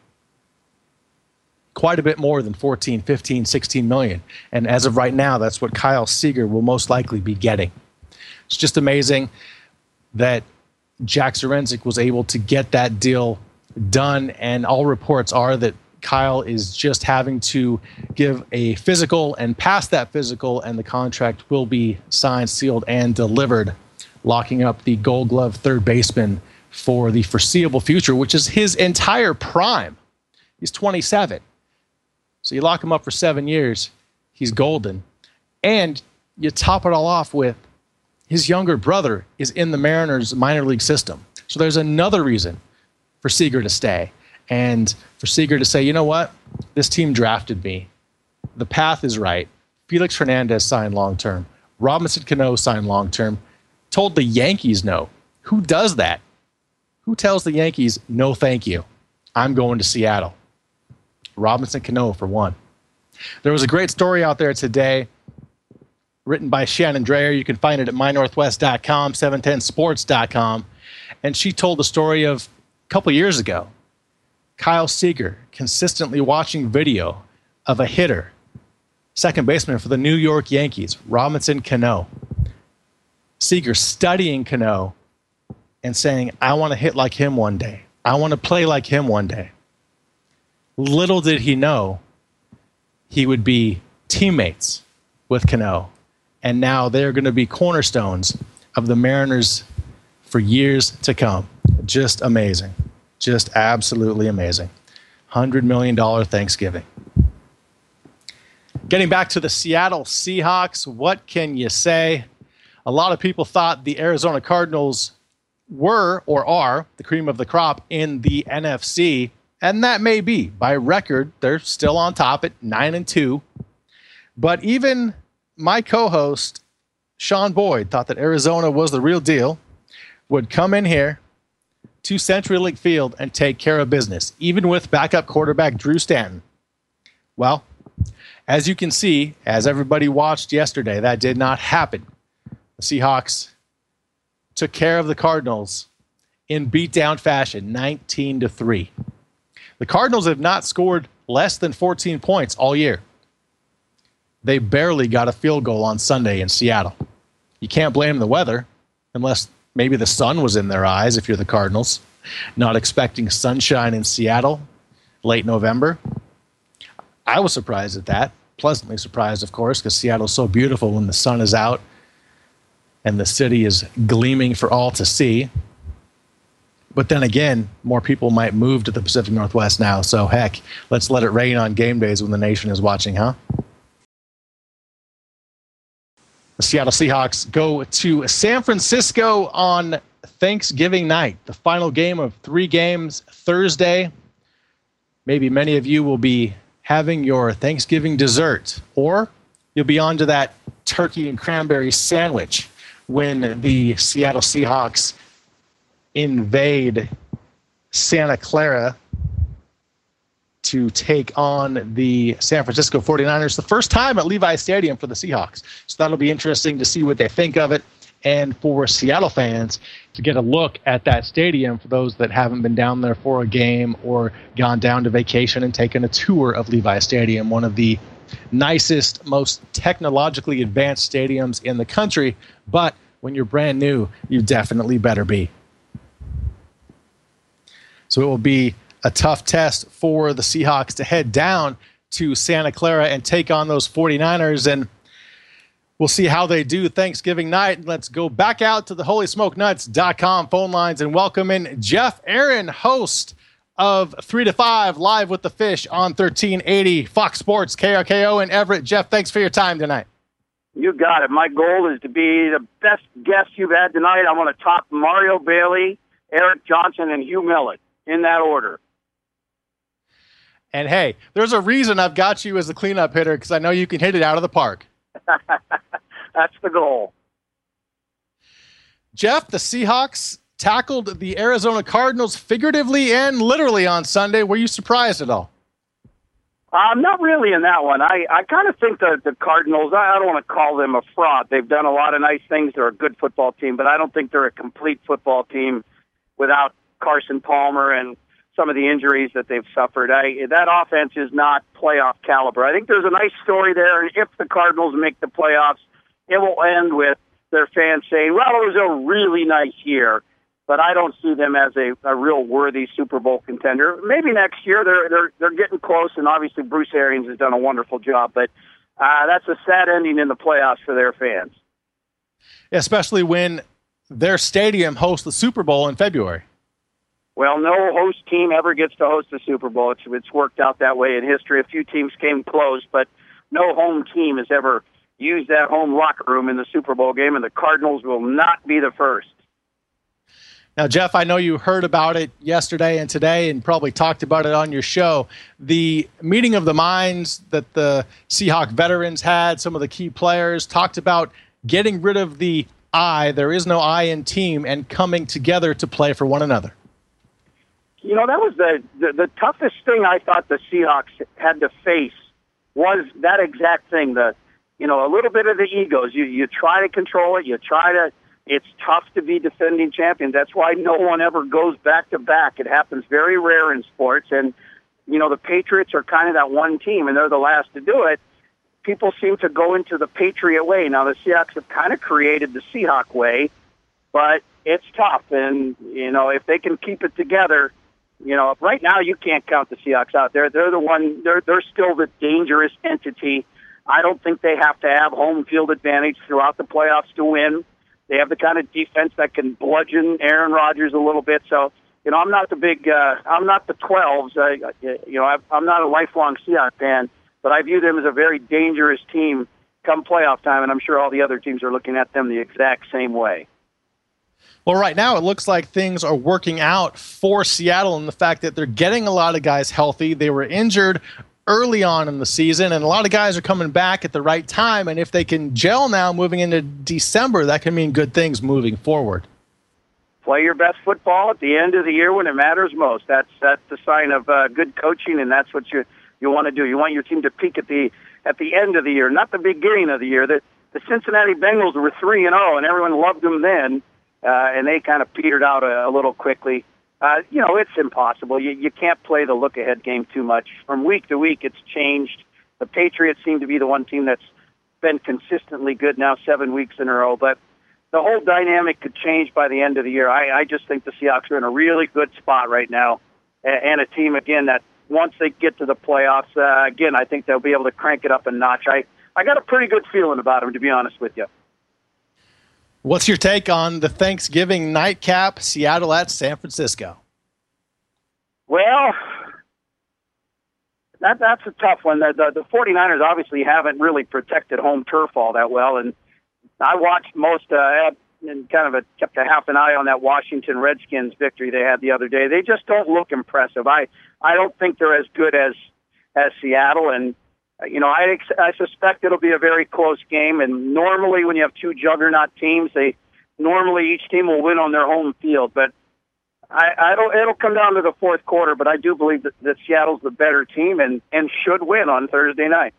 Quite a bit more than fourteen, fifteen, sixteen million. And as of right now, that's what Kyle Seager will most likely be getting. It's just amazing that Jack Zduriencik was able to get that deal done, and all reports are that Kyle is just having to give a physical and pass that physical, and the contract will be signed, sealed, and delivered, locking up the Gold Glove third baseman for the foreseeable future, which is his entire prime. He's twenty-seven. So you lock him up for seven years, he's golden. And you top it all off with his younger brother is in the Mariners minor league system. So there's another reason for Seager to stay. And for Seager to say, you know what? This team drafted me. The path is right. Felix Hernandez signed long-term. Robinson Cano signed long-term. Told the Yankees no. Who does that? Who tells the Yankees, no thank you? I'm going to Seattle. Robinson Cano, for one. There was a great story out there today written by Shannon Dreyer. You can find it at my northwest dot com, seven ten sports dot com. And she told the story of a couple years ago, Kyle Seager consistently watching video of a hitter, second baseman for the New York Yankees, Robinson Cano. Seager studying Cano and saying, I want to hit like him one day. I want to play like him one day. Little did he know he would be teammates with Cano. And now they're going to be cornerstones of the Mariners for years to come. Just amazing. Just absolutely amazing. one hundred million dollars Thanksgiving. Getting back to the Seattle Seahawks, what can you say? A lot of people thought the Arizona Cardinals were or are the cream of the crop in the N F C, and that may be. By record, they're still on top at nine and two. But even my co-host, Sean Boyd, thought that Arizona was the real deal, would come in here to CenturyLink Field and take care of business, even with backup quarterback Drew Stanton. Well, as you can see, as everybody watched yesterday, that did not happen. The Seahawks took care of the Cardinals in beatdown fashion, nineteen to three. The Cardinals have not scored less than fourteen points all year. They barely got a field goal on Sunday in Seattle. You can't blame the weather, unless maybe the sun was in their eyes if you're the Cardinals, not expecting sunshine in Seattle late November. I was surprised at that. Pleasantly surprised, of course, because Seattle's so beautiful when the sun is out and the city is gleaming for all to see. But then again, more people might move to the Pacific Northwest now, so heck, let's let it rain on game days when the nation is watching, huh? The Seattle Seahawks go to San Francisco on Thanksgiving night, the final game of three games Thursday. Maybe many of you will be having your Thanksgiving dessert, or you'll be on to that turkey and cranberry sandwich when the Seattle Seahawks invade Santa Clara to take on the San Francisco forty-niners, the first time at Levi Stadium for the Seahawks. So that'll be interesting to see what they think of it, and for Seattle fans to get a look at that stadium for those that haven't been down there for a game or gone down to vacation and taken a tour of Levi Stadium, one of the nicest, most technologically advanced stadiums in the country. But when you're brand new, you definitely better be. So it will be a tough test for the Seahawks to head down to Santa Clara and take on those forty-niners, and we'll see how they do Thanksgiving night. Let's go back out to the holy smoke nuts dot com phone lines and welcome in Jeff Aaron, host of three to five Live with the Fish on thirteen eighty Fox Sports K R K O in Everett. Jeff, thanks for your time tonight.
You got it. My goal is to be the best guest you've had tonight. I want to top Mario Bailey, Eric Johnson, and Hugh Millett in that order.
And hey, there's a reason I've got you as a cleanup hitter, because I know you can hit it out of the park.
That's the goal.
Jeff, the Seahawks tackled the Arizona Cardinals figuratively and literally on Sunday. Were you surprised at all?
Um, not really in that one. I, I kind of think that the Cardinals, I, I don't want to call them a fraud. They've done a lot of nice things. They're a good football team, but I don't think they're a complete football team without Carson Palmer and some of the injuries that they've suffered. I, that offense is not playoff caliber. I think there's a nice story there, and if the Cardinals make the playoffs, it will end with their fans saying, well, it was a really nice year, but I don't see them as a, a real worthy Super Bowl contender. Maybe next year they're they're they're getting close, and obviously Bruce Arians has done a wonderful job, but uh, that's a sad ending in the playoffs for their fans.
Especially when their stadium hosts the Super Bowl in February.
Well, no host team ever gets to host the Super Bowl. It's, it's worked out that way in history. A few teams came close, but no home team has ever used that home locker room in the Super Bowl game, and the Cardinals will not be the first.
Now, Jeff, I know you heard about it yesterday and today and probably talked about it on your show. The meeting of the minds that the Seahawk veterans had, some of the key players, talked about getting rid of the I, there is no I in team, and coming together to play for one another.
You know, that was the, the, the toughest thing I thought the Seahawks had to face was that exact thing, the, you know, a little bit of the egos. You, you try to control it. You try to, it's tough to be defending champions. That's why no one ever goes back to back. It happens very rare in sports. And, you know, the Patriots are kind of that one team, and they're the last to do it. People seem to go into the Patriot way. Now, the Seahawks have kind of created the Seahawk way, but it's tough. And, you know, if they can keep it together, you know, right now you can't count the Seahawks out. They're they're the one. They're they're still the dangerous entity. I don't think they have to have home field advantage throughout the playoffs to win. They have the kind of defense that can bludgeon Aaron Rodgers a little bit. So, you know, I'm not the big. Uh, I'm not the twelves. I, you know, I, I'm not a lifelong Seahawks fan, but I view them as a very dangerous team come playoff time, and I'm sure all the other teams are looking at them the exact same way.
Well, right now it looks like things are working out for Seattle in the fact that they're getting a lot of guys healthy. They were injured early on in the season, and a lot of guys are coming back at the right time. And if they can gel now moving into December, that can mean good things moving forward.
Play your best football at the end of the year when it matters most. That's that's the sign of uh, good coaching, and that's what you you want to do. You want your team to peak at the at the end of the year, not the beginning of the year. The, the Cincinnati Bengals were three and zero, and everyone loved them then. Uh, and they kind of petered out a, a little quickly. Uh, you know, it's impossible. You, you can't play the look-ahead game too much. From week to week, it's changed. The Patriots seem to be the one team that's been consistently good now seven weeks in a row. But the whole dynamic could change by the end of the year. I, I just think the Seahawks are in a really good spot right now. And, and a team, again, that once they get to the playoffs, uh, again, I think they'll be able to crank it up a notch. I, I got a pretty good feeling about them, to be honest with you.
What's your take on the Thanksgiving nightcap, Seattle at San Francisco?
Well, that that's a tough one. The, the, the 49ers obviously haven't really protected home turf all that well, and I watched most uh, and kind of a, kept a half an eye on that Washington Redskins victory they had the other day. They just don't look impressive. I, I don't think they're as good as as Seattle, and you know, I, I suspect it'll be a very close game, and normally when you have two juggernaut teams, they normally each team will win on their home field. But I, I don't. It'll come down to the fourth quarter, but I do believe that, that Seattle's the better team and, and should win on Thursday night.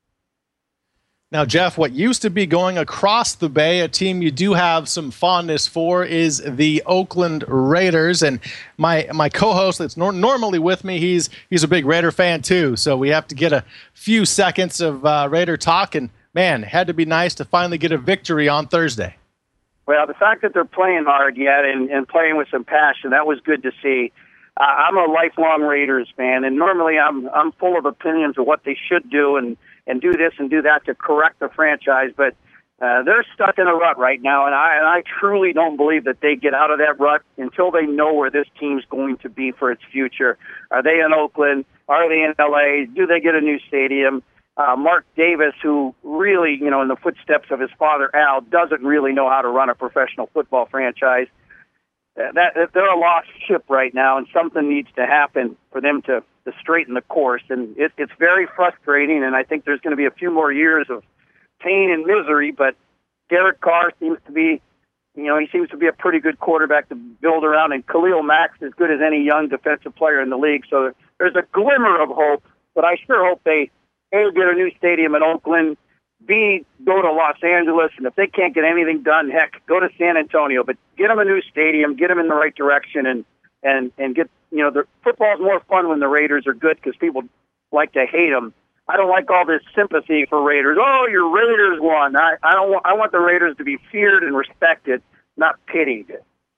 Now, Jeff, what used to be going across the bay, a team you do have some fondness for, is the Oakland Raiders. And my my co-host that's nor- normally with me, he's he's a big Raider fan too. So we have to get a few seconds of uh, Raider talk. And, man, it had to be nice to finally get a victory on Thursday.
Well, the fact that they're playing hard yet and, and playing with some passion, that was good to see. Uh, I'm a lifelong Raiders fan, and normally I'm I'm full of opinions of what they should do and and do this and do that to correct the franchise, but uh, they're stuck in a rut right now, and I, and I truly don't believe that they get out of that rut until they know where this team's going to be for its future. Are they in Oakland? Are they in L A? Do they get a new stadium? Uh, Mark Davis, who really, you know, in the footsteps of his father, Al, doesn't really know how to run a professional football franchise. Uh, that, that they're a lost ship right now, and something needs to happen for them to, to straighten the course. And it, it's very frustrating, and I think there's going to be a few more years of pain and misery, but Derek Carr seems to be, you know, he seems to be a pretty good quarterback to build around, and Khalil Mack's as good as any young defensive player in the league. So there's a glimmer of hope, but I sure hope they, A, get a new stadium in Oakland, B, go to Los Angeles, and if they can't get anything done, heck, go to San Antonio. But get them a new stadium, get them in the right direction, and and and get, you know, the football's more fun when the Raiders are good because people like to hate them. I don't like all this sympathy for Raiders. Oh, your Raiders won. I, I don't want. I want the Raiders to be feared and respected, not pitied.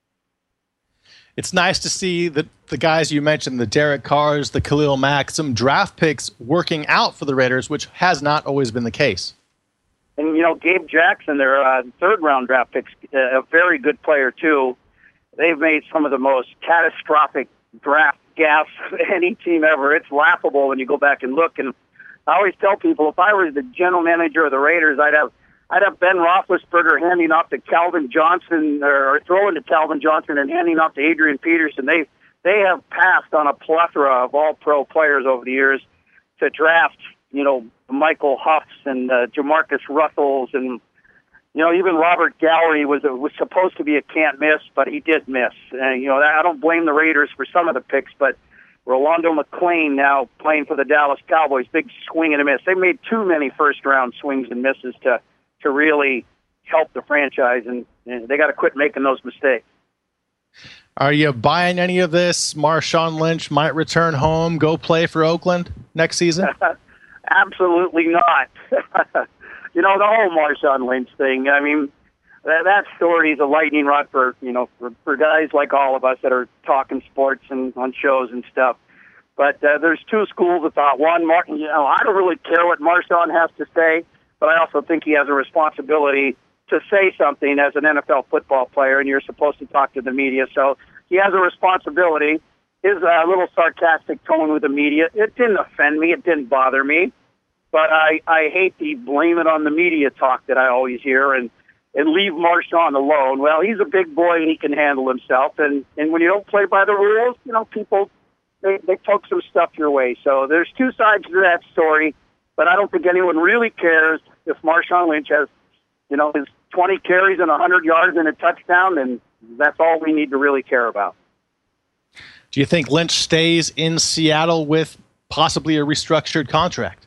It's nice to see the the guys you mentioned, the Derek Carrs, the Khalil Mack, some draft picks working out for the Raiders, which has not always been the case.
And, you know, Gabe Jackson, their uh, third-round draft pick, uh, a very good player, too. They've made some of the most catastrophic draft gaffes of any team ever. It's laughable when you go back and look. And I always tell people, if I was the general manager of the Raiders, I'd have I'd have Ben Roethlisberger handing off to Calvin Johnson, or throwing to Calvin Johnson and handing off to Adrian Peterson. They, they have passed on a plethora of all-pro players over the years to draft, you know, Michael Huffs and uh, Jamarcus Russells, and you know, even Robert Gallery was a, was supposed to be a can't miss, but he did miss. And you know, I don't blame the Raiders for some of the picks, but Rolando McClain now playing for the Dallas Cowboys, big swing and a miss. They made too many first round swings and misses to to really help the franchise, and, and they got to quit making those mistakes.
Are you buying any of this? Marshawn Lynch might return home, go play for Oakland next season?
Absolutely not. You know, the whole Marshawn Lynch thing, I mean, that, that story is a lightning rod for, you know, for, for guys like all of us that are talking sports and on shows and stuff. But uh, there's two schools of thought. One, Martin, you know, I don't really care what Marshawn has to say, but I also think he has a responsibility to say something as an N F L football player, and you're supposed to talk to the media. So he has a responsibility. His uh, little sarcastic tone with the media, it didn't offend me. It didn't bother me. But I, I hate the blame it on the media talk that I always hear. And and leave Marshawn alone. Well, he's a big boy and he can handle himself. And, and when you don't play by the rules, you know, people, they, they poke some stuff your way. So there's two sides to that story, but I don't think anyone really cares if Marshawn Lynch has, you know, his twenty carries and one hundred yards and a touchdown, and that's all we need to really care about.
Do you think Lynch stays in Seattle with possibly a restructured contract?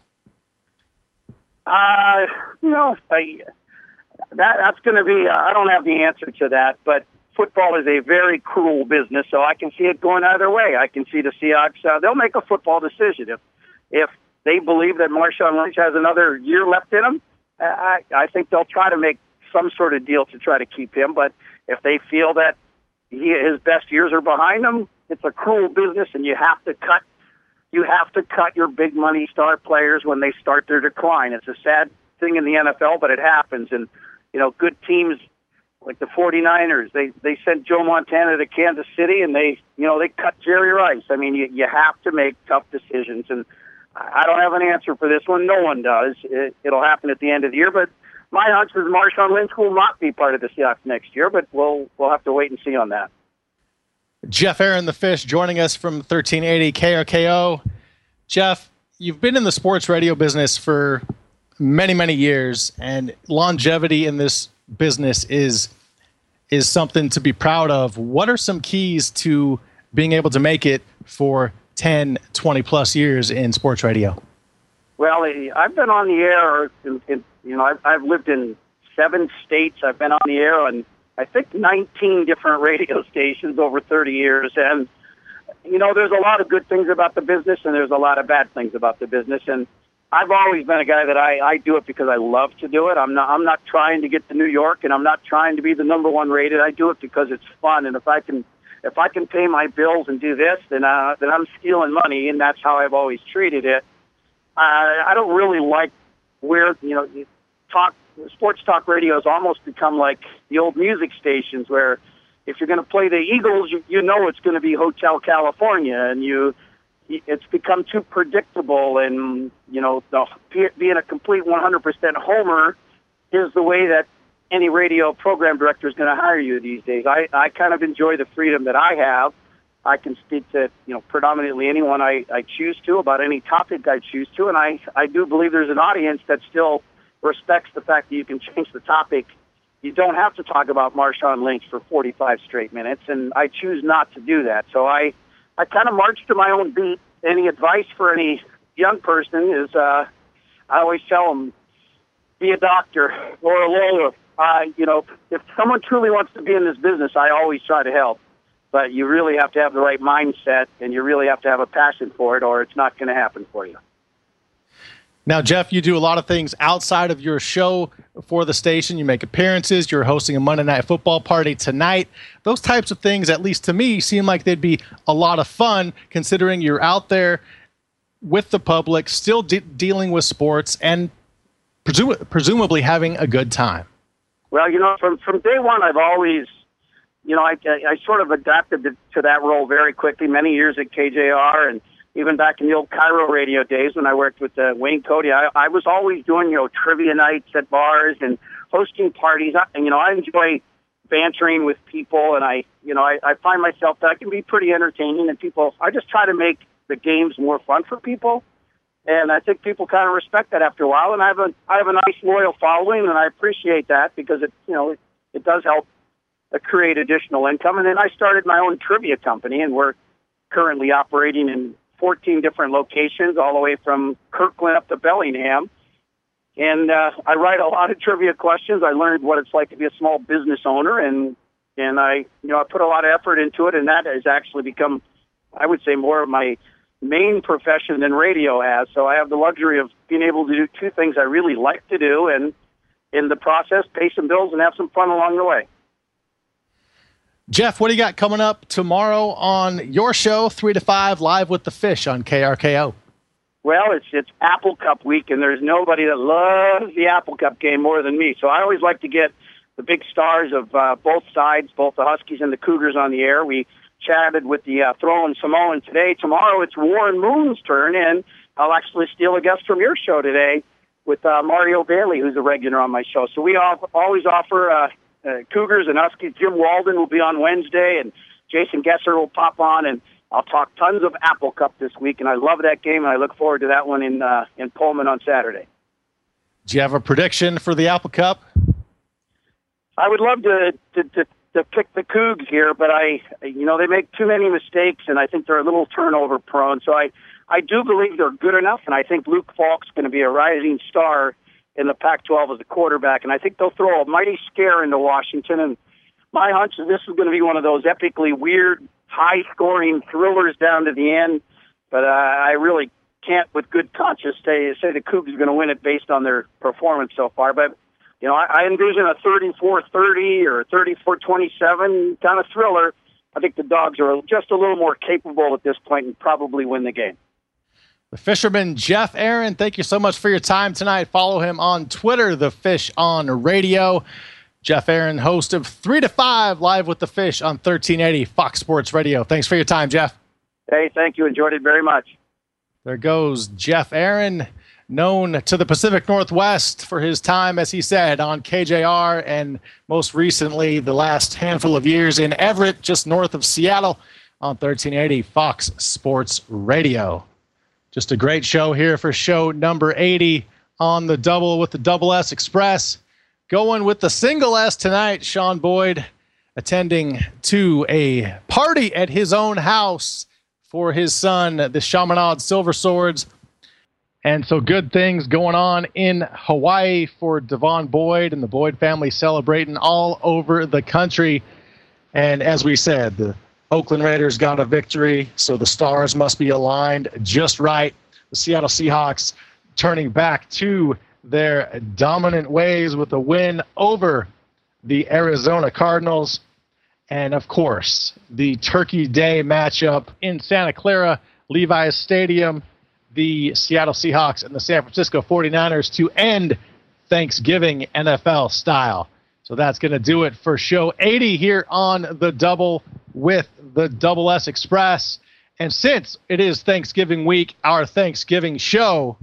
Uh, you know, I, that that's going to be, uh, I don't have the answer to that, but football is a very cruel business, so I can see it going either way. I can see the Seahawks, uh, they'll make a football decision. If if they believe that Marshawn Lynch has another year left in him, I, I think they'll try to make some sort of deal to try to keep him. But if they feel that he, his best years are behind him, it's a cruel business, and you have to cut you have to cut your big money star players when they start their decline. It's a sad thing in the N F L, but it happens. And, you know, good teams like the forty-niners, they, they sent Joe Montana to Kansas City, and they, you know, they cut Jerry Rice. I mean, you, you have to make tough decisions, and I don't have an answer for this one. No one does. It, it'll happen at the end of the year, but my hunch is Marshawn Lynch will not be part of the Seahawks next year, but we'll we'll have to wait and see on that.
Jeff Aaron, the Fish, joining us from thirteen eighty K R K O. Jeff, you've been in the sports radio business for many, many years, and longevity in this business is is something to be proud of. What are some keys to being able to make it for ten, twenty plus years in sports radio?
Well, I've been on the air, in, in, you know, I've, I've lived in seven states. I've been on the air on, I think, nineteen different radio stations over thirty years. And, you know, there's a lot of good things about the business, and there's a lot of bad things about the business. And I've always been a guy that I, I do it because I love to do it. I'm not I'm not trying to get to New York, and I'm not trying to be the number one rated. I do it because it's fun, and if I can if I can pay my bills and do this, then uh, then I'm stealing money, and that's how I've always treated it. Uh, I don't really like where, you know, talk sports talk radio has almost become like the old music stations, where if you're going to play the Eagles, you, you know it's going to be Hotel California, and you it's become too predictable, and, you know, the, being a complete one hundred percent homer is the way that any radio program director is going to hire you these days. I, I kind of enjoy the freedom that I have. I can speak to, you know, predominantly anyone I, I choose to about any topic I choose to, and I, I do believe there's an audience that still respects the fact that you can change the topic. You don't have to talk about Marshawn Lynch for forty-five straight minutes, and I choose not to do that. So I, I kind of march to my own beat. Any advice for any young person is, uh, I always tell them, be a doctor or a lawyer. Uh, you know, if someone truly wants to be in this business, I always try to help. But you really have to have the right mindset, and you really have to have a passion for it, or it's not going to happen for you.
Now, Jeff, you do a lot of things outside of your show for the station. You make appearances. You're hosting a Monday Night Football party tonight. Those types of things, at least to me, seem like they'd be a lot of fun, considering you're out there with the public, still de- dealing with sports, and presu- presumably having a good time.
Well, you know, from, from day one, I've always, you know, I, I, I sort of adapted to, to that role very quickly, many years at K J R, and even back in the old Cairo radio days when I worked with uh, Wayne Cody. I, I was always doing, you know, trivia nights at bars and hosting parties. I, and, you know, I enjoy bantering with people, and I, you know, I, I find myself that I can be pretty entertaining, and people, I just try to make the games more fun for people. And I think people kind of respect that after a while. And I have a, I have a nice, loyal following, and I appreciate that because it, you know, it, it does help uh, create additional income. And then I started my own trivia company, and we're currently operating in fourteen different locations, all the way from Kirkland up to Bellingham. And uh, I write a lot of trivia questions. I learned what it's like to be a small business owner, and and I, you know, I put a lot of effort into it, and that has actually become, I would say, more of my main profession than radio has. So I have the luxury of being able to do two things I really like to do, and in the process, pay some bills and have some fun along the way.
Jeff, what do you got coming up tomorrow on your show, three to five, live with the Fish on K R K O?
Well, it's it's Apple Cup week, and there's nobody that loves the Apple Cup game more than me. So I always like to get the big stars of uh, both sides, both the Huskies and the Cougars, on the air. We chatted with the uh, throwing Samoan today. Tomorrow it's Warren Moon's turn, and I'll actually steal a guest from your show today. with uh, Mario Bailey, who's a regular on my show. So we all, always offer uh, uh, Cougars and Huskies. Jim Walden will be on Wednesday, and Jason Gesser will pop on, and I'll talk tons of Apple Cup this week, and I love that game, and I look forward to that one in uh, in Pullman on Saturday.
Do you have a prediction for the Apple Cup?
I would love to to, to to pick the Cougs here, but I, you know, they make too many mistakes, and I think they're a little turnover prone. So I, I do believe they're good enough, and I think Luke Falk's going to be a rising star in the Pac twelve as a quarterback, and I think they'll throw a mighty scare into Washington. And my hunch is this is going to be one of those epically weird, high-scoring thrillers down to the end. But uh, I really can't, with good conscience, say say the Cougs are going to win it based on their performance so far. But you know, I, I envision a thirty-four thirty or thirty-four twenty-seven kind of thriller. I think the Dogs are just a little more capable at this point and probably win the game.
The Fisherman, Jeff Aaron, thank you so much for your time tonight. Follow him on Twitter, The Fish on Radio. Jeff Aaron, host of three to five Live with the Fish on thirteen eighty Fox Sports Radio. Thanks for your time, Jeff.
Hey, thank you. Enjoyed it very much.
There goes Jeff Aaron, known to the Pacific Northwest for his time, as he said, on K J R, and most recently the last handful of years in Everett, just north of Seattle, on thirteen eighty Fox Sports Radio. Just a great show here for show number eighty on the Double with the Double S Express. Going with the single S tonight, Sean Boyd attending to a party at his own house for his son, the Chaminade Silver Swords. And so good things going on in Hawaii for Devon Boyd and the Boyd family, celebrating all over the country. And as we said, the Oakland Raiders got a victory, so the stars must be aligned just right. The Seattle Seahawks turning back to their dominant ways with a win over the Arizona Cardinals. And, of course, the Turkey Day matchup in Santa Clara, Levi's Stadium, the Seattle Seahawks and the San Francisco forty-niners to end Thanksgiving N F L style. So that's going to do it for show eighty here on the Double with the Double S Express. And since it is Thanksgiving week, our Thanksgiving show,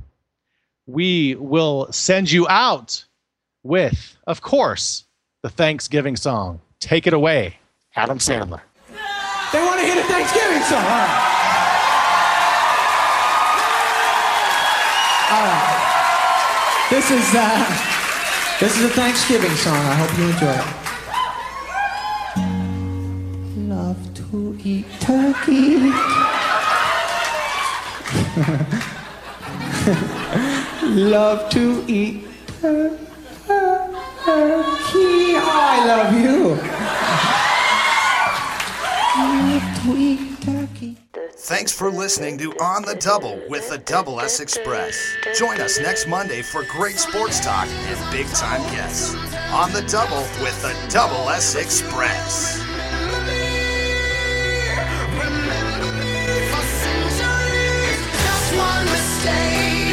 we will send you out with, of course, the Thanksgiving song. Take it away, Adam Sandler.
They want to hear the Thanksgiving song. All right. All right. This is uh, this is a Thanksgiving song. I hope you enjoy it. Love to eat turkey. Love to eat turkey. Oh, I love you. Love to eat turkey.
Thanks for listening to On the Double with the Double S Express. Join us next Monday for great sports talk and big-time guests. On the Double with the Double S Express.
For centuries, just one mistake.